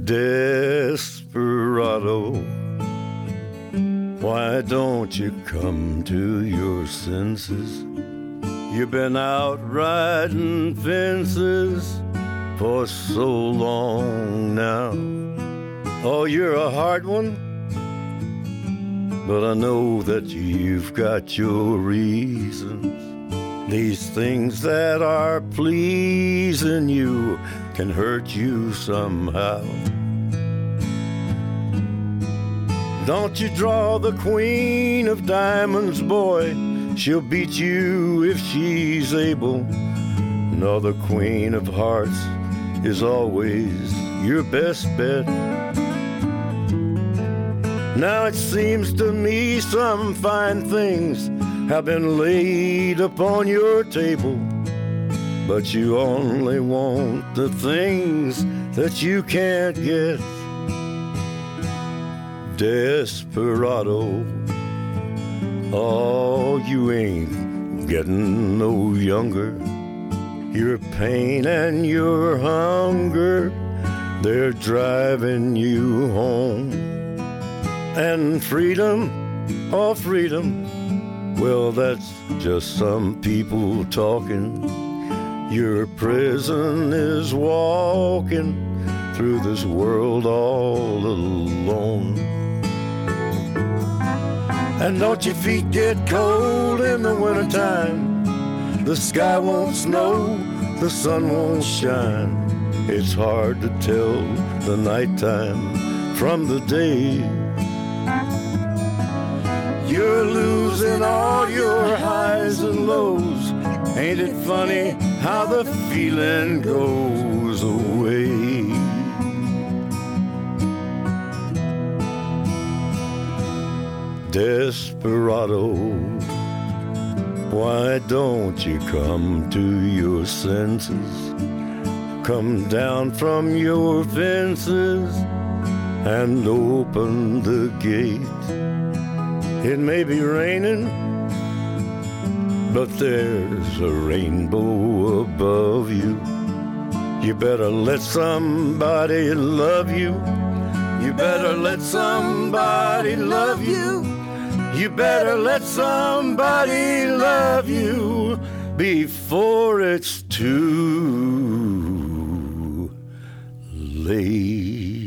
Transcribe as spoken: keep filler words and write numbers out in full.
Desperado, why don't you come to your senses? You've been out riding fences for so long now. Oh, you're a hard one, but I know that you've got your reasons. These things that are pleasing you can hurt you somehow. Don't you draw the queen of diamonds, boy. She'll beat you if she's able. No, the queen of hearts is always your best bet. Now it seems to me some fine things have been laid upon your table, but you only want the things that you can't get. Desperado, oh, you ain't getting no younger. Your pain and your hunger, they're driving you home. And freedom, oh freedom, well that's just some people talking. Your prison is walking through this world all alone. And don't your feet get cold in the wintertime? The sky won't snow, the sun won't shine. It's hard to tell the nighttime from the day. You're losing all your highs and lows. Ain't it funny how the feeling goes away? Desperado, why don't you come to your senses? Come down from your fences and open the gate. It may be raining, but there's a rainbow above you. You better let somebody love you. You better let somebody love you. You better let somebody love you before it's too late.